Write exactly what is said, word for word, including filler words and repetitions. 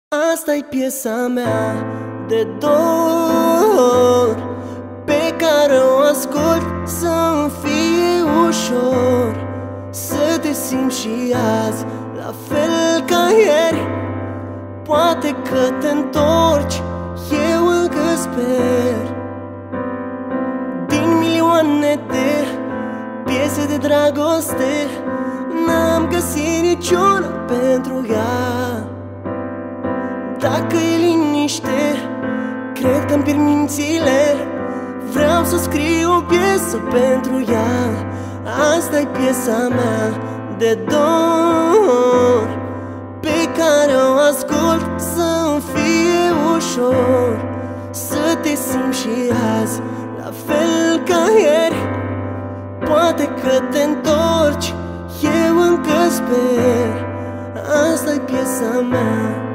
Asta-i piesa mea de dor, pe care o ascult să-mi fie ușor, să te simți și azi la fel ca ieri. Poate că te întorci, eu încă sper. Din milioane de piese de dragoste, n-am găsit niciuna pentru ea. Dacă e liniște, cred că-mi pierd mințile. Vreau să scriu o piesă pentru ea. Asta-i piesa mea de dor, pe care o ascult să-mi fie ușor, să te simți și azi la fel ca ieri. Poate că te întorci, eu încă sper. Asta-i piesa mea.